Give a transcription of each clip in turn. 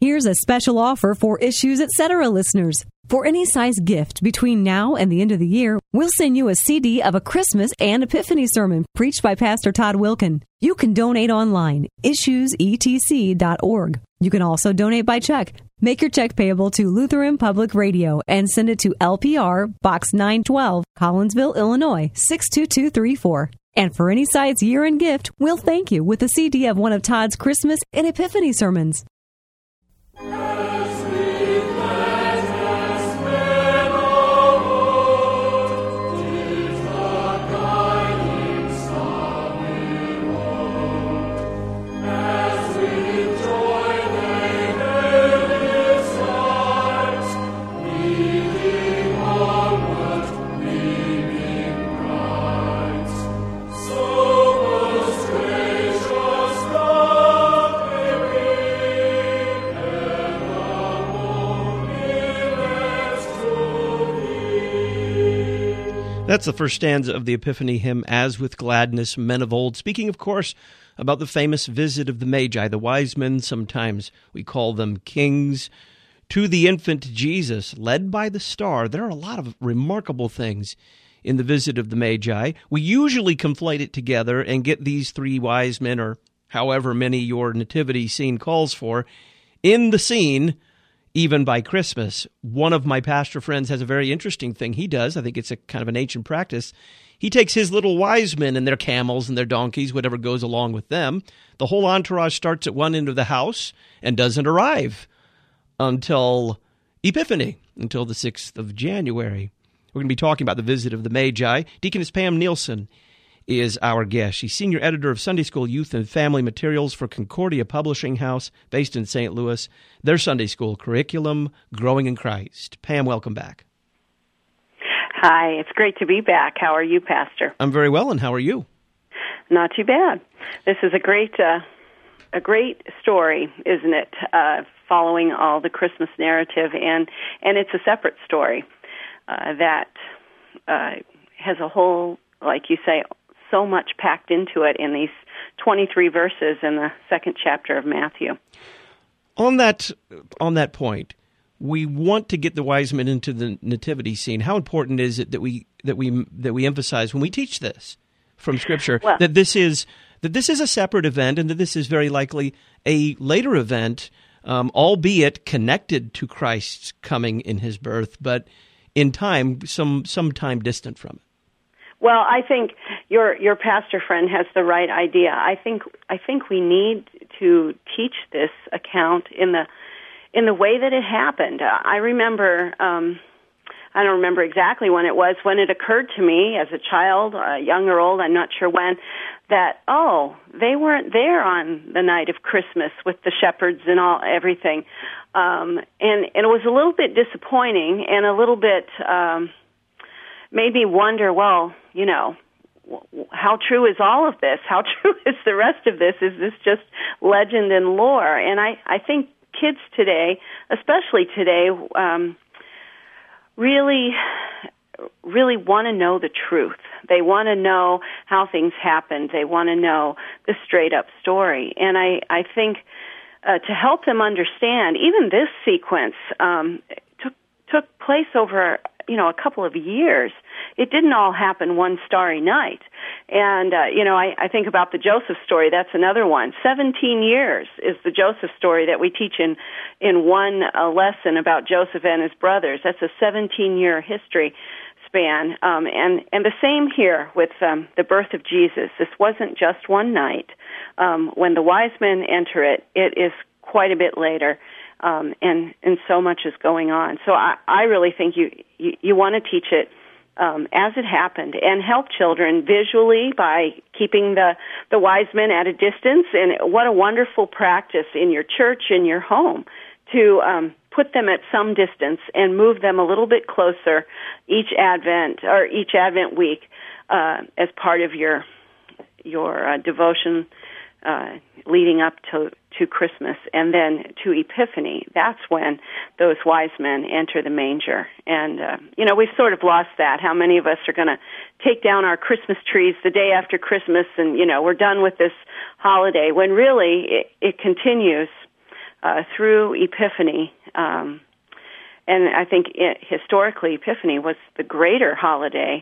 Here's a special offer for Issues Etc. listeners. For any size gift between now and the end of the year, we'll send you a CD of a Christmas and Epiphany sermon preached by Pastor Todd Wilkin. You can donate online, issuesetc.org. You can also donate by check. Make your check payable to Lutheran Public Radio and send it to LPR, Box 912, Collinsville, Illinois, 62234. And for any size year-end gift, we'll thank you with a CD of one of Todd's Christmas and Epiphany sermons. That's the first stanza of the Epiphany hymn, As with Gladness, Men of Old. Speaking, of course, about the famous visit of the Magi, the wise men, sometimes we call them kings, to the infant Jesus, led by the star. There are a lot of remarkable things in the visit of the Magi. We usually conflate it together and get these three wise men, or however many your nativity scene calls for, in the scene even by Christmas. One of my pastor friends has a very interesting thing he does. I think it's a kind of an ancient practice. He takes his little wise men and their camels and their donkeys, whatever goes along with them. The whole entourage starts at one end of the house and doesn't arrive until Epiphany, until the 6th of January. We're going to be talking about the visit of the Magi. Deaconess Pam Nielsen is our guest. She's senior editor of Sunday School Youth and Family Materials for Concordia Publishing House, based in St. Louis. Their Sunday School curriculum, Growing in Christ. Pam, welcome back. Hi, it's great to be back. How are you, Pastor? I'm very well, and how are you? Not too bad. This is a great story, isn't it? Following all the Christmas narrative, and it's a separate story that has a whole, like you say, so much packed into it in these 23 verses in the second chapter of Matthew. On that point, we want to get the wise men into the nativity scene. How important is it that we emphasize when we teach this from Scripture that this is a separate event, and that this is very likely a later event, albeit connected to Christ's coming in his birth, but in time, some time distant from it? Well, I think your pastor friend has the right idea. I think we need to teach this account in the way that it happened. I remember, I don't remember exactly when it was, when it occurred to me as a child, young or old, I'm not sure when, that, they weren't there on the night of Christmas with the shepherds and everything. And it was a little bit disappointing and a little bit made me wonder, how true is all of this? How true is the rest of this? Is this just legend and lore? And I think kids today, especially today, really want to know the truth. They want to know how things happened. They want to know the straight-up story. And I think to help them understand, even this sequence took place over a couple of years. It didn't all happen one starry night. And, I think about the Joseph story. That's another one. 17 years is the Joseph story that we teach in one lesson about Joseph and his brothers. That's a 17-year history span. And the same here with the birth of Jesus. This wasn't just one night. When the wise men enter it, it is quite a bit later. And so much is going on. So I really think you want to teach it as it happened, and help children visually by keeping the wise men at a distance. And what a wonderful practice in your church, in your home, to put them at some distance and move them a little bit closer each Advent week as part of your devotion leading up to Christmas, and then to Epiphany. That's when those wise men enter the manger. And, we've sort of lost that. How many of us are going to take down our Christmas trees the day after Christmas and, we're done with this holiday, when really it continues through Epiphany. And I think historically, Epiphany was the greater holiday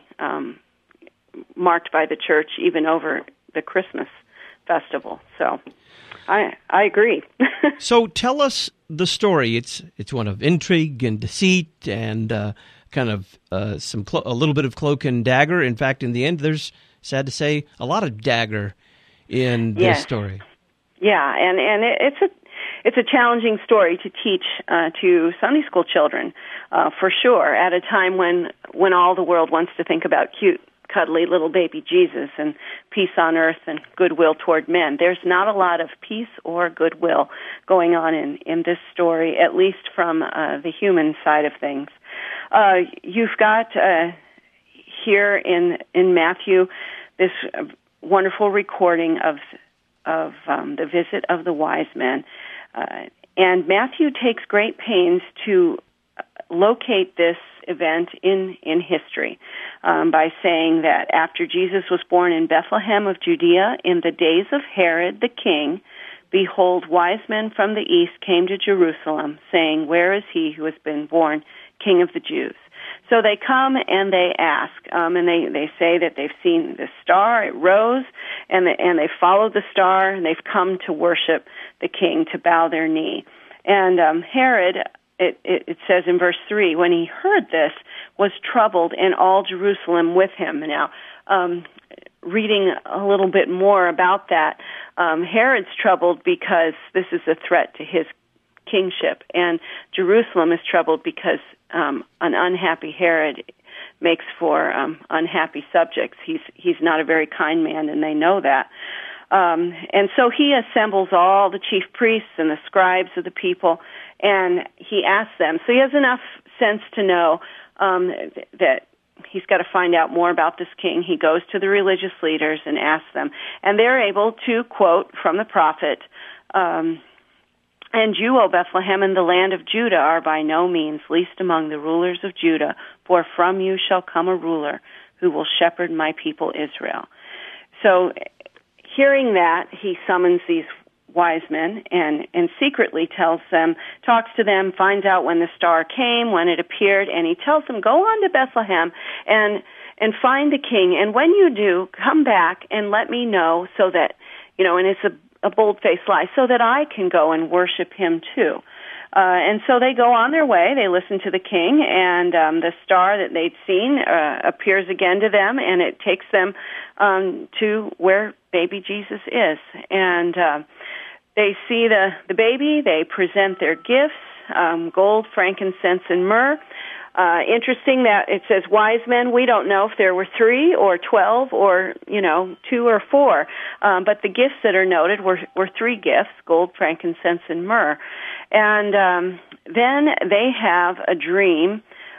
marked by the church even over the Christmas festival. So I agree. So tell us the story. It's one of intrigue and deceit and kind of a little bit of cloak and dagger. In fact, in the end, there's, sad to say, a lot of dagger in this story. Yeah, and it's a challenging story to teach to Sunday school children, for sure, at a time when all the world wants to think about cute, cuddly little baby Jesus and peace on earth and goodwill toward men. There's not a lot of peace or goodwill going on in this story, at least from the human side of things. You've got here in Matthew this wonderful recording of the visit of the wise men. And Matthew takes great pains to locate this event in history by saying that after Jesus was born in Bethlehem of Judea in the days of Herod the king, behold, wise men from the east came to Jerusalem, saying, where is he who has been born King of the Jews? So they come and they ask, and they say that they've seen the star, it rose, and they followed the star, and they've come to worship the king, to bow their knee. And Herod, it says in verse 3, when he heard this, was troubled, and all Jerusalem with him. Now, reading a little bit more about that, Herod's troubled because this is a threat to his kingship, and Jerusalem is troubled because an unhappy Herod makes for unhappy subjects. He's not a very kind man, and they know that. And so he assembles all the chief priests and the scribes of the people, and he asks them. So he has enough sense to know that he's got to find out more about this king. He goes to the religious leaders and asks them, and they're able to quote from the prophet, and you, O Bethlehem, in the land of Judah, are by no means least among the rulers of Judah, for from you shall come a ruler who will shepherd my people Israel. So, hearing that, he summons these wise men and secretly talks to them, finds out when the star came, when it appeared, and he tells them, go on to Bethlehem and find the king, and when you do, come back and let me know so that, and it's a bold-faced lie, so that I can go and worship him too. And so they go on their way, they listen to the king, and the star that they'd seen appears again to them, and it takes them to where baby Jesus is. And they see the baby, they present their gifts, gold, frankincense, and myrrh. Interesting that it says wise men. We don't know if there were 3 or 12 or, 2 or 4. But the gifts that are noted were 3 gifts, gold, frankincense, and myrrh. And then they have a dream,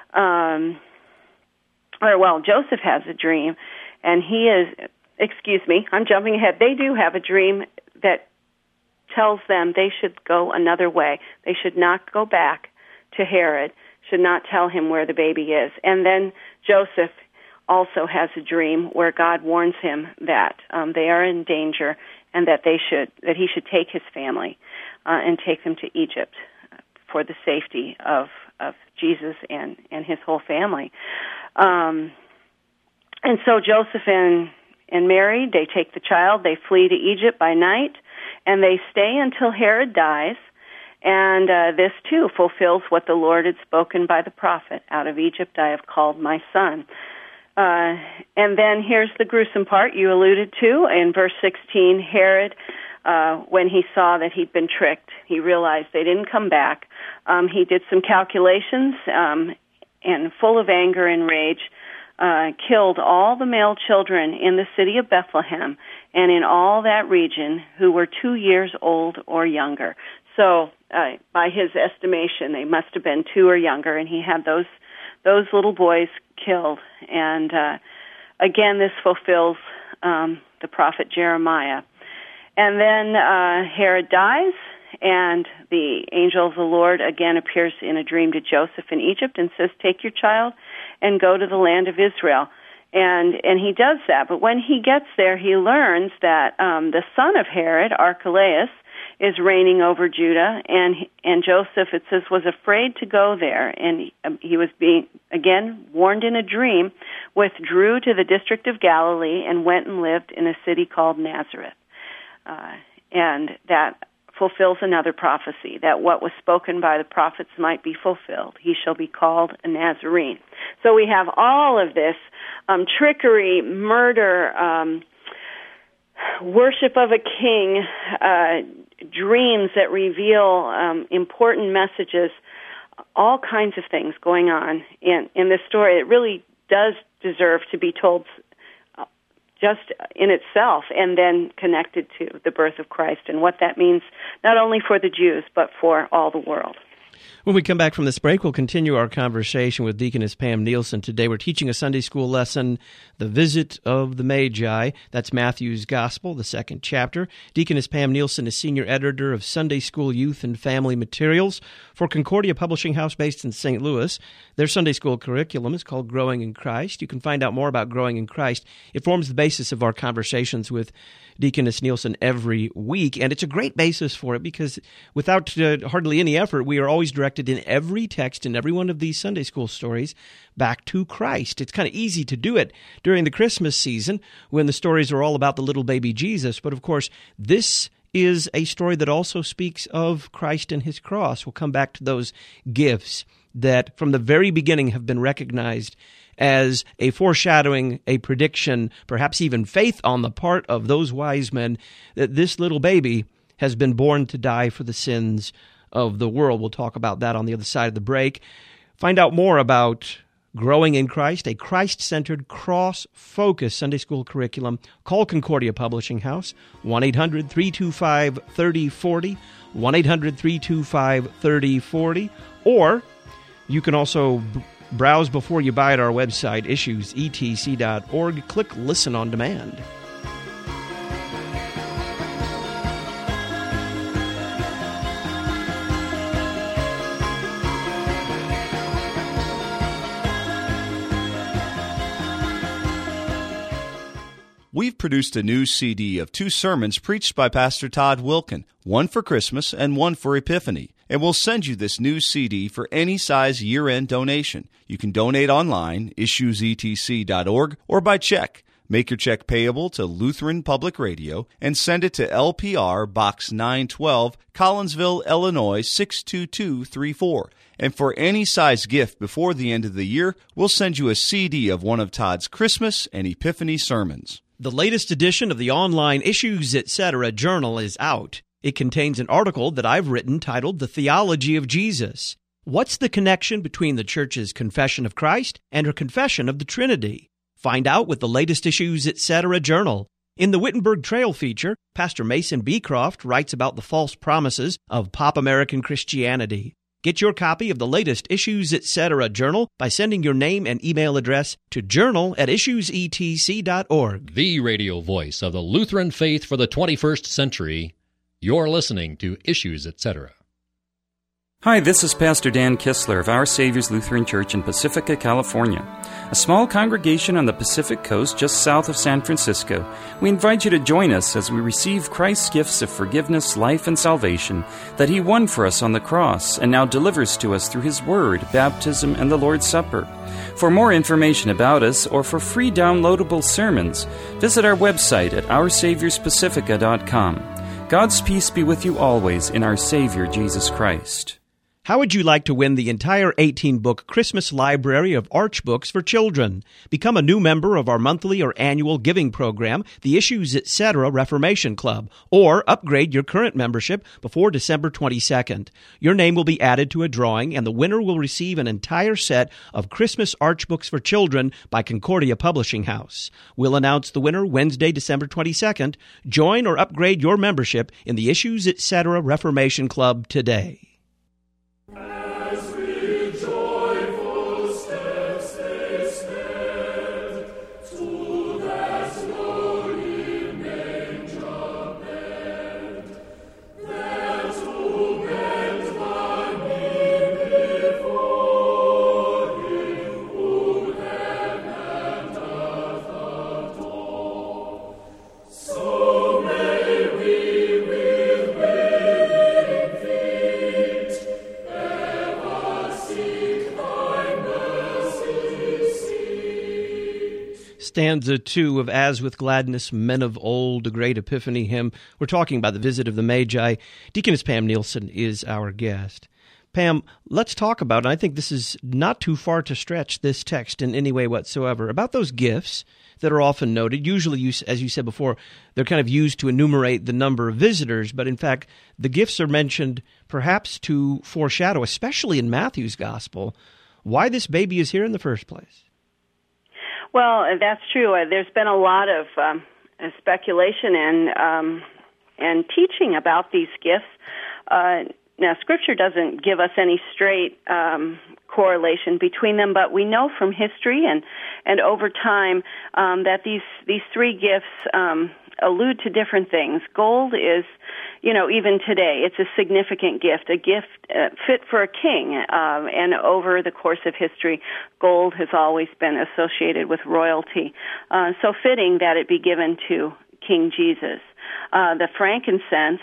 Joseph has a dream, and I'm jumping ahead. They do have a dream that tells them they should go another way. They should not go back to Herod, should not tell him where the baby is. And then Joseph also has a dream where God warns him that they are in danger and that he should take his family and take them to Egypt for the safety of Jesus and his whole family. And so Joseph and Mary, they take the child, they flee to Egypt by night, and they stay until Herod dies. And this, too, fulfills what the Lord had spoken by the prophet. Out of Egypt I have called my son. And then here's the gruesome part you alluded to. In verse 16, Herod, when he saw that he'd been tricked, he realized they didn't come back. He did some calculations, and full of anger and rage, killed all the male children in the city of Bethlehem and in all that region who were 2 years old or younger. So, by his estimation, they must have been 2 or younger, and he had those little boys killed. And again, this fulfills the prophet Jeremiah. And then Herod dies, and the angel of the Lord again appears in a dream to Joseph in Egypt and says, "Take your child and go to the land of Israel." And he does that. But when he gets there, he learns that the son of Herod, Archelaus, is reigning over Judah, and Joseph, it says, was afraid to go there, and he was being, again, warned in a dream, withdrew to the district of Galilee and went and lived in a city called Nazareth. And that fulfills another prophecy, that what was spoken by the prophets might be fulfilled. He shall be called a Nazarene. So we have all of this trickery, murder, worship of a king, dreams that reveal important messages, all kinds of things going on in this story. It really does deserve to be told just in itself, and then connected to the birth of Christ and what that means not only for the Jews, but for all the world. When we come back from this break, we'll continue our conversation with Deaconess Pam Nielsen. Today we're teaching a Sunday school lesson, The Visit of the Magi. That's Matthew's Gospel, the 2nd chapter. Deaconess Pam Nielsen is Senior Editor of Sunday School Youth and Family Materials for Concordia Publishing House based in St. Louis. Their Sunday school curriculum is called Growing in Christ. You can find out more about Growing in Christ. It forms the basis of our conversations with Deaconess Nielsen every week, and it's a great basis for it because without hardly any effort, we are always directed in every text in every one of these Sunday school stories back to Christ. It's kind of easy to do it during the Christmas season when the stories are all about the little baby Jesus, but of course, this is a story that also speaks of Christ and his cross. We'll come back to those gifts that from the very beginning have been recognized as a foreshadowing, a prediction, perhaps even faith on the part of those wise men that this little baby has been born to die for the sins of the world. We'll talk about that on the other side of the break. Find out more about Growing in Christ, a Christ-centered, cross-focused Sunday school curriculum. Call Concordia Publishing House, 1-800-325-3040, 1-800-325-3040, or you can also browse before you buy at our website, issuesetc.org. Click Listen on Demand. We've produced a new CD of 2 sermons preached by Pastor Todd Wilkin, one for Christmas and one for Epiphany. And we'll send you this new CD for any size year-end donation. You can donate online, issuesetc.org, or by check. Make your check payable to Lutheran Public Radio and send it to LPR Box 912, Collinsville, Illinois 62234. And for any size gift before the end of the year, we'll send you a CD of one of Todd's Christmas and Epiphany sermons. The latest edition of the online Issues Etc. journal is out. It contains an article that I've written titled The Theology of Jesus. What's the connection between the Church's confession of Christ and her confession of the Trinity? Find out with the latest Issues Etc. journal. In the Wittenberg Trail feature, Pastor Mason Beecroft writes about the false promises of pop American Christianity. Get your copy of the latest Issues Etc. journal by sending your name and email address to journal@issuesetc.org. The radio voice of the Lutheran faith for the 21st century. You're listening to Issues Etc. Hi, this is Pastor Dan Kistler of Our Savior's Lutheran Church in Pacifica, California, a small congregation on the Pacific Coast just south of San Francisco. We invite you to join us as we receive Christ's gifts of forgiveness, life, and salvation that He won for us on the cross and now delivers to us through His Word, baptism, and the Lord's Supper. For more information about us or for free downloadable sermons, visit our website at OurSaviorsPacifica.com. God's peace be with you always in our Savior, Jesus Christ. How would you like to win the entire 18-book Christmas library of Arch books for children? Become a new member of our monthly or annual giving program, the Issues Etc. Reformation Club, or upgrade your current membership before December 22nd. Your name will be added to a drawing, and the winner will receive an entire set of Christmas Arch books for children by Concordia Publishing House. We'll announce the winner Wednesday, December 22nd. Join or upgrade your membership in the Issues Etc. Reformation Club today. So may we with stanza 2 of As with Gladness, Men of Old, a great Epiphany hymn. We're talking about the visit of the Magi. Deaconess Pam Nielsen is our guest. Pam, let's talk about, and I think this is not too far to stretch this text in any way whatsoever, about those gifts that are often noted. Usually, as you said before, they're kind of used to enumerate the number of visitors, but in fact, the gifts are mentioned perhaps to foreshadow, especially in Matthew's Gospel, why this baby is here in the first place. Well, that's true. There's been a lot of speculation and teaching about these gifts. Now, Scripture doesn't give us any straight correlation between them, but we know from history and over time that these three gifts allude to different things. Gold is, even today, it's a significant gift, a gift fit for a king. And over the course of history, gold has always been associated with royalty. So fitting that it be given to King Jesus. The frankincense,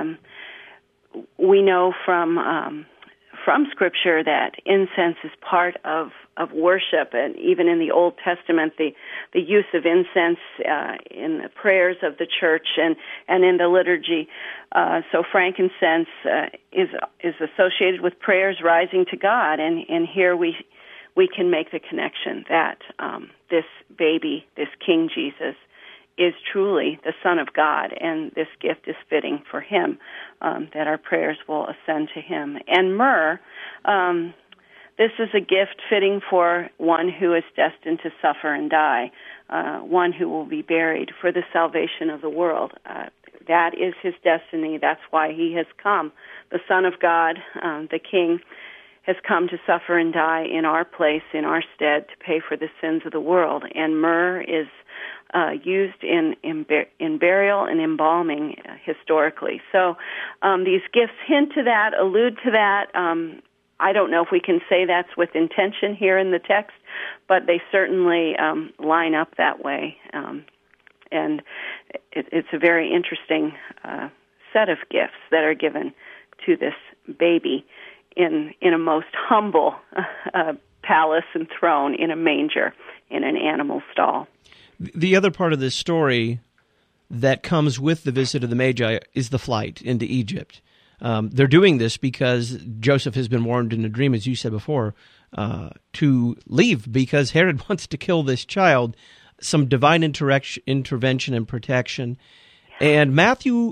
we know from Scripture that incense is part of worship, and even in the Old Testament, the use of incense in the prayers of the church and in the liturgy. So frankincense is associated with prayers rising to God, and here we can make the connection that this baby, this King Jesus, is truly the Son of God, and this gift is fitting for him, that our prayers will ascend to him. And myrrh, this is a gift fitting for one who is destined to suffer and die, one who will be buried for the salvation of the world. That is his destiny. That's why he has come. The Son of God, the King, has come to suffer and die in our place, in our stead, to pay for the sins of the world. And myrrh is used in burial and embalming historically. So these gifts hint to that, allude to that. I don't know if we can say that's with intention here in the text, but they certainly line up that way. And it's a very interesting set of gifts that are given to this baby in a most humble palace and throne in a manger in an animal stall. The other part of this story that comes with the visit of the Magi is the flight into Egypt. They're doing this because Joseph has been warned in a dream, as you said before, to leave because Herod wants to kill this child. Some divine intervention and protection. And Matthew,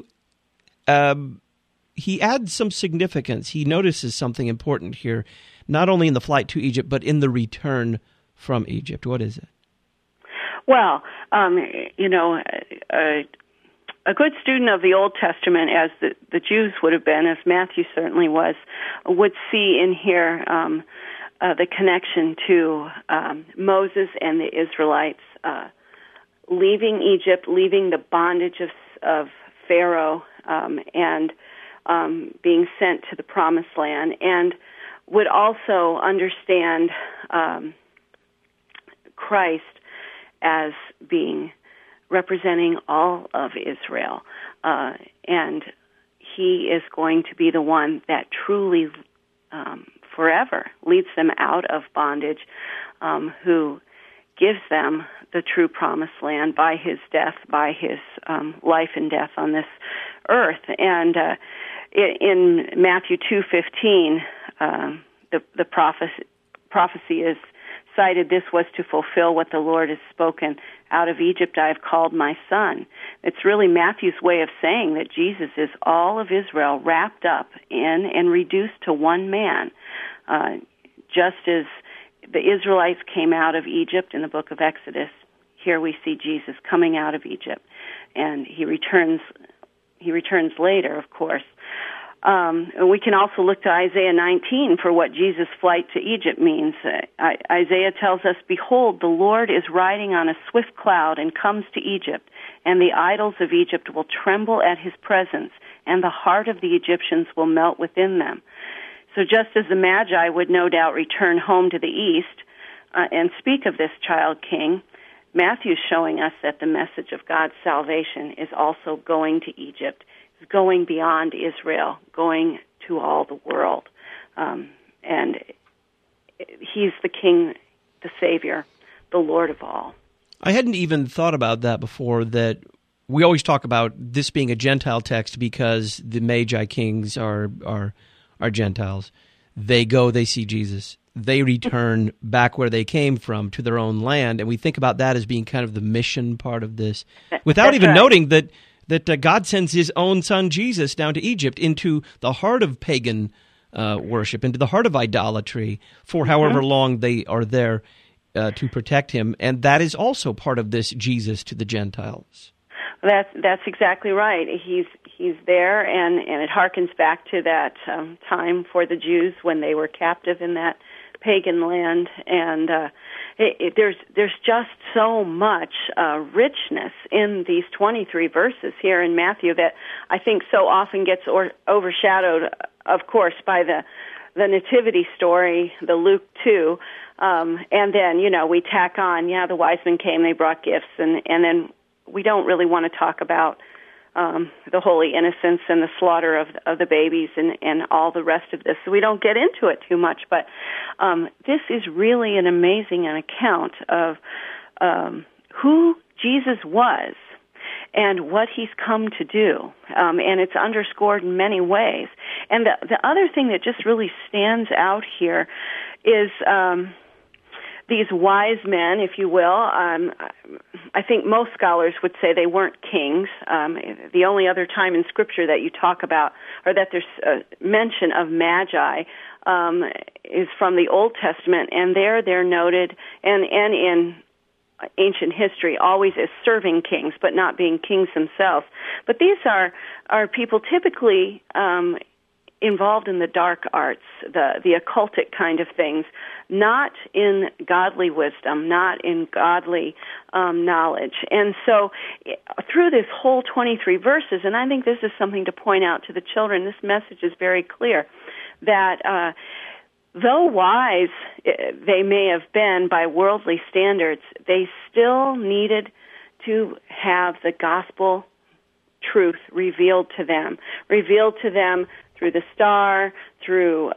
he adds some significance. He notices something important here, not only in the flight to Egypt, but in the return from Egypt. What is it? Well, a good student of the Old Testament, as the Jews would have been, as Matthew certainly was, would see in here the connection to Moses and the Israelites leaving Egypt, leaving the bondage of Pharaoh, and being sent to the Promised Land, and would also understand Christ as being representing all of Israel. And he is going to be the one that truly forever leads them out of bondage, who gives them the true Promised Land by his death, by his life and death on this earth. And in Matthew 2:15, the prophecy is cited, "This was to fulfill what the Lord has spoken. Out of Egypt I have called my son." It's really Matthew's way of saying that Jesus is all of Israel wrapped up in and reduced to one man. Just as the Israelites came out of Egypt in the book of Exodus, here we see Jesus coming out of Egypt. And he returns later, of course. We can also look to Isaiah 19 for what Jesus' flight to Egypt means. Isaiah tells us, "Behold, the Lord is riding on a swift cloud and comes to Egypt, and the idols of Egypt will tremble at his presence, and the heart of the Egyptians will melt within them." So just as the Magi would no doubt return home to the east and speak of this child king, Matthew's showing us that the message of God's salvation is also going to Egypt, is going beyond Israel, going to all the world. And he's the King, the Savior, the Lord of all. I hadn't even thought about that before, that we always talk about this being a Gentile text because the Magi kings are Gentiles. They go, they see Jesus. They return back where they came from to their own land, and we think about that as being kind of the mission part of this, without even noting that God sends his own son Jesus down to Egypt, into the heart of pagan worship, into the heart of idolatry, for however long they are there to protect him, and that is also part of this Jesus to the Gentiles. That's exactly right. He's there, and it harkens back to that time for the Jews when they were captive in that pagan land, and there's just so much richness in these 23 verses here in Matthew that I think so often gets overshadowed, of course, by the nativity story, the Luke 2, and then we tack on, the wise men came, they brought gifts, and then we don't really want to talk about the holy innocents and the slaughter of the babies and all the rest of this. So we don't get into it too much, but this is really an amazing account of who Jesus was and what he's come to do, and it's underscored in many ways. And the other thing that just really stands out here is these wise men, if you will. I think most scholars would say they weren't kings. The only other time in Scripture that you talk about, or that there's a mention of magi, is from the Old Testament, and they're noted, and in ancient history, always as serving kings, but not being kings themselves. But these are people typically involved in the dark arts, the occultic kind of things, not in godly wisdom, not in godly knowledge. And so through this whole 23 verses, and I think this is something to point out to the children, this message is very clear, that though wise they may have been by worldly standards, they still needed to have the gospel truth revealed to them through the star, through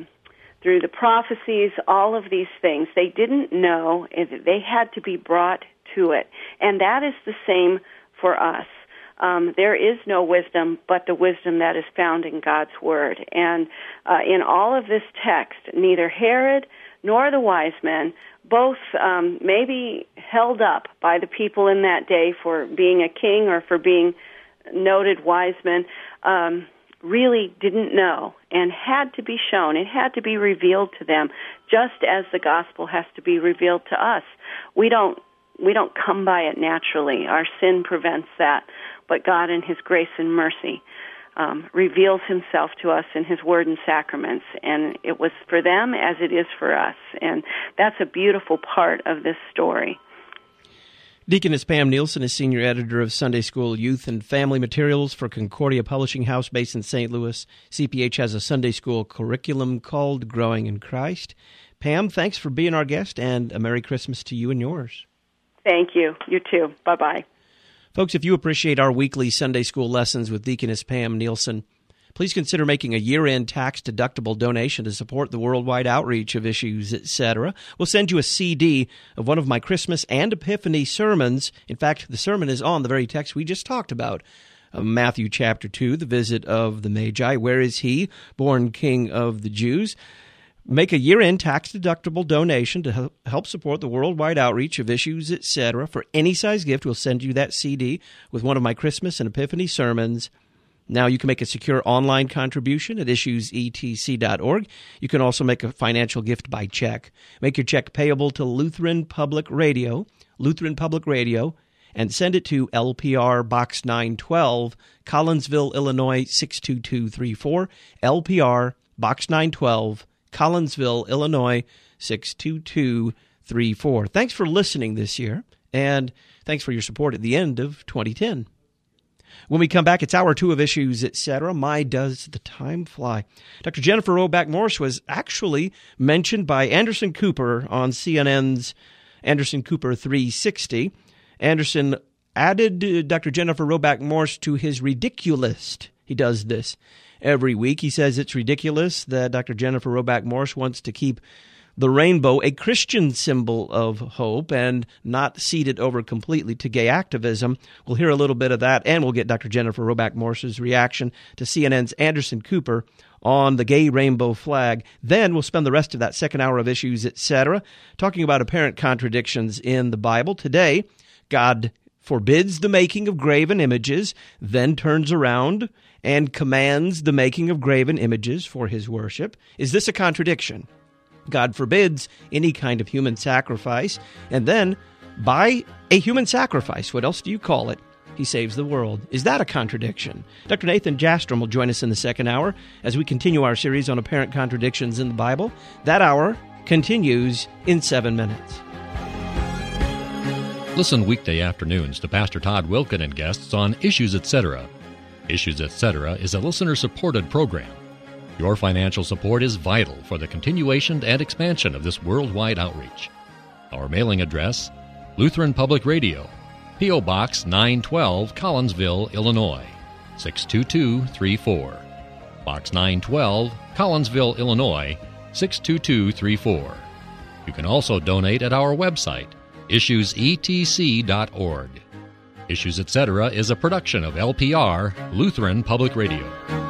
the prophecies, all of these things. They didn't know, they had to be brought to it. And that is the same for us. There is no wisdom but the wisdom that is found in God's Word. And in all of this text, neither Herod nor the wise men, both maybe held up by the people in that day for being a king or for being noted wise men, really didn't know and had to be shown. It had to be revealed to them, just as the gospel has to be revealed to us. We don't come by it naturally. Our sin prevents that. But God, in his grace and mercy, reveals himself to us in his word and sacraments. And it was for them as it is for us. And that's a beautiful part of this story. Deaconess Pam Nielsen is senior editor of Sunday School Youth and Family Materials for Concordia Publishing House based in St. Louis. CPH has a Sunday school curriculum called Growing in Christ. Pam, thanks for being our guest, and a Merry Christmas to you and yours. Thank you. You too. Bye-bye. Folks, if you appreciate our weekly Sunday school lessons with Deaconess Pam Nielsen, please consider making a year-end tax-deductible donation to support the worldwide outreach of Issues, etc. We'll send you a CD of one of my Christmas and Epiphany sermons. In fact, the sermon is on the very text we just talked about. Matthew chapter 2, the visit of the Magi. Where is he, born King of the Jews? Make a year-end tax-deductible donation to help support the worldwide outreach of Issues, etc. For any size gift, we'll send you that CD with one of my Christmas and Epiphany sermons. Now you can make a secure online contribution at issuesetc.org. You can also make a financial gift by check. Make your check payable to Lutheran Public Radio, and send it to LPR Box 912, Collinsville, Illinois 62234, LPR Box 912, Collinsville, Illinois 62234. Thanks for listening this year, and thanks for your support at the end of 2010. When we come back, it's Hour 2 of Issues, etc. My, does the time fly. Dr. Jennifer Roback Morse was actually mentioned by Anderson Cooper on CNN's Anderson Cooper 360. Anderson added Dr. Jennifer Roback Morse to his Ridiculist. He does this every week. He says it's ridiculous that Dr. Jennifer Roback Morse wants to keep the rainbow a Christian symbol of hope and not ceded over completely to gay activism. We'll hear a little bit of that, and we'll get Dr. Jennifer Roback Morse's reaction to CNN's Anderson Cooper on the gay rainbow flag. Then we'll spend the rest of that second hour of Issues, Etc., talking about apparent contradictions in the Bible. Today, God forbids the making of graven images, then turns around and commands the making of graven images for his worship. Is this a contradiction? God forbids any kind of human sacrifice, and then, by a human sacrifice, what else do you call it? He saves the world. Is that a contradiction? Dr. Nathan Jastrom will join us in the second hour as we continue our series on apparent contradictions in the Bible. That hour continues in 7 minutes. Listen weekday afternoons to Pastor Todd Wilken and guests on Issues, Etc. Issues, Etc. is a listener-supported program. Your financial support is vital for the continuation and expansion of this worldwide outreach. Our mailing address, Lutheran Public Radio, P.O. Box 912, Collinsville, Illinois, 62234. Box 912, Collinsville, Illinois, 62234. You can also donate at our website, issuesetc.org. Issues, Etc. is a production of LPR, Lutheran Public Radio.